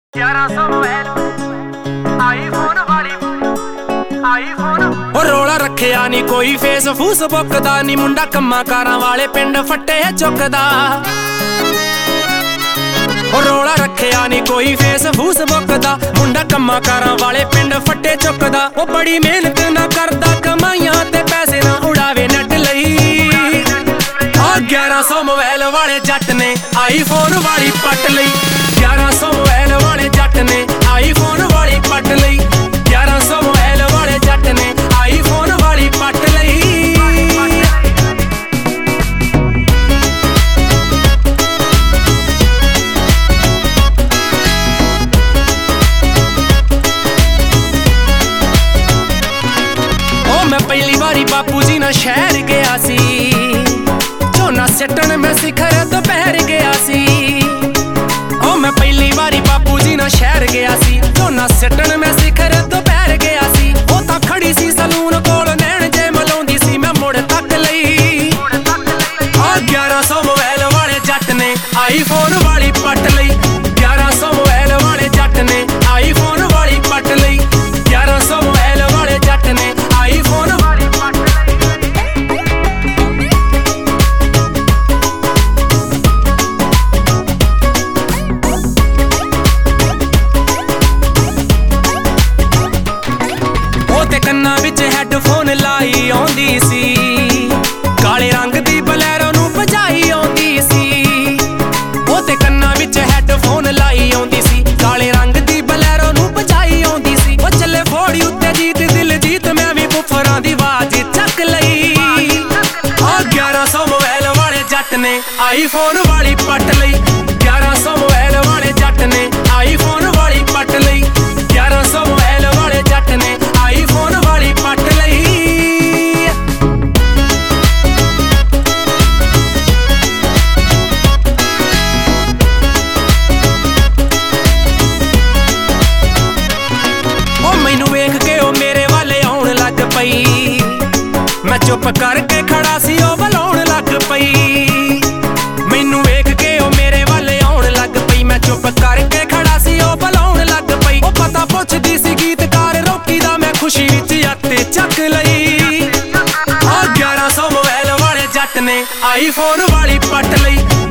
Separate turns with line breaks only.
1100 mobile iPhone ਵਾਲੀ iPhone ਉਹ ਰੋਲਾ ਰੱਖਿਆ ਨੀ ਕੋਈ ਫੇਸਬੁੱਕ ਦਾ ਨੀ ਮੁੰਡਾ ਕੰਮਾਂ ਕਾਰਾਂ ਵਾਲੇ ਪਿੰਡ ਫੱਟੇ ਚੁੱਕਦਾ। ਉਹ ਰੋਲਾ ਰੱਖਿਆ ਨੀ ਕੋਈ ਫੇਸਬੁੱਕ ਦਾ ਮੁੰਡਾ ਕੰਮਾਂ ਕਾਰਾਂ ਵਾਲੇ ਪਿੰਡ ਫੱਟੇ ਚੁੱਕਦਾ। ਉਹ ਬੜੀ ਮਿਹਨਤ ਨਾ ਕਰਦਾ ਕਮਾਈਆਂ ਤੇ ਪੈਸੇ ਨਾ ਉਡਾਵੇ ਨੱਟ ਲਈ। 1100 ਮੋਬਾਈਲ ਵਾਲੇ ਜੱਟ ਨੇ ਆਈਫੋਨ ਵਾਲੀ ਪੱਟ ਲਈ। 1100 ਮੋਬਾਈਲ ਵਾਲੇ ਜੱਟ ਨੇ ਆਈਫੋਨ ਵਾਲੀ ਪੱਟ ਲਈ। 1100 ਮੋਬਾਈਲ ਵਾਲੇ ਜੱਟ ਨੇ ਆਈਫੋਨ ਵਾਲੀ ਪੱਟ ਲਈ। ਉਹ ਮੈਂ ਪਹਿਲੀ ਵਾਰੀ ਬਾਪੂ ਜੀ ਨਾਲ ਸ਼ਹਿਰ ਗਿਆ ਸੀ। ਝੋਨਾ ਸਿੱਟਣ ਮੈਂ ਸਿਖਰ ਦੁਪਹਿਰ ਗਿਆ ਸੀ। ਉਹ ਮੈਂ ਪਹਿਲੀ ਵਾਰੀ ਬਾਪੂ ਜੀ ਨਾਲ ਸ਼ਹਿਰ ਗਿਆ ਸੀ। ਝੋਨਾ ਸਿੱਟਣ ਮੈਂ ਸਿਖਰ ਦੁਪਹਿਰ ਗਿਆ ਸੀ। ਉਹ ਤਾਂ ਖੜੀ ਸੀ ਸਲੂਨ ਕੋਲ ਨੈਣ ਜੇ ਮਲਾਉਂਦੀ ਸੀ ਮੈਂ ਮੁੜ ਤੱਕ ਲਈ। 1100 ਮੋਬਾਈਲ ਵਾਲੇ ਜੱਟ ਨੇ ਆਈਫੋਨ ਵਾਲੀ ਪੱਟ ਲਈ। 1100 ਮੋਬਾਈਲ ਵਾਲੇ ਜੱਟ ਨੇ ਆਈਫੋਨ ਵਾਲੀ ਪੱਟ ਲਈ। 1100 ਮੋਬਾਈਲ ਵਾਲੇ ਜੱਟ ਨੇ ਆਈਫੋਨ ਵਾਲੀ ਪੱਟ ਲਈ। ਤੇ ਕੰਨਾਂ ਵਿੱਚ ਹੈੱਡਫੋਨ ਲਾਈ ਆਉਂਦੀ ਸੀ। ਕਾਲੇ ਰੰਗ ਦੀ ਬਲੈਰੋ ਨੂੰ ਭਜਾਈ ਆਉਂਦੀ ਸੀ। ਉਹ ਤੇ ਕੰਨਾਂ ਵਿੱਚ ਹੈੱਡਫੋਨ ਲਾਈ ਆਉਂਦੀ ਸੀ। ਕਾਲੇ ਰੰਗ ਦੀ ਬਲੈਰੋ ਨੂੰ ਭਜਾਈ ਆਉਂਦੀ ਸੀ। ਉਹ ਚੱਲੇ ਫੋੜੀ ਉੱਤੇ ਜੀਤ ਦਿਲਜੀਤ ਮੈਂ ਵੀ ਬੁਫਰਾਂ ਦੀ ਆਵਾਜ਼ ਚੱਕ ਲਈ। 1100 ਮੋਬਾਈਲ ਵਾਲੇ ਜੱਟ ਨੇ ਆਈਫੋਨ ਵਾਲੀ ਪੱਟ ਲਈ। 1100 ਮੋਬਾਈਲ ਵਾਲੇ ਜੱਟ ਨੇ ਆਈਫੋਨ ਵਾਲੀ ਪੱਟ ਲਈ। 1100 ਮੋਬਾਈਲ ਵਾਲੇ ਜੱਟ ਨੇ ਆਈਫੋਨ ਵਾਲੀ ਪੱਟ ਲਈ। ਉਹ ਮੈਨੂੰ ਵੇਖ ਕੇ ਉਹ ਮੇਰੇ ਵੱਲ ਆਉਣ ਲੱਗ ਪਈ। ਮੈਂ ਚੁੱਪ ਕਰਕੇ ਖੜਾ ਸੀ ਉਹ ਬੁਲਾਉਣ ਲੱਗ ਪਈ। ਮੈਨੂੰ ਵੇਖ ਕੇ ਉਹ ਮੇਰੇ ਵੱਲ ਆਉਣ ਲੱਗ ਪਈ। ਮੈਂ ਚੁੱਪ ਕਰਕੇ ਖੜਾ ਸੀ ਉਹ ਬੁਲਾਉਣ ਲੱਗ ਪਈ। ਉਹ ਪਤਾ ਪੁੱਛਦੀ ਸੀ ਗੀਤਕਾਰ ਰੋਕੀ ਦਾ ਮੈਂ ਖੁਸ਼ੀ ਵਿੱਚ ਹੱਥ ਚੱਕ ਲਈ। 1100 ਮੋਬਾਈਲ ਵਾਲੇ ਜੱਟ ਨੇ ਆਈਫੋਨ ਵਾਲੀ ਪੱਟ ਲਈ।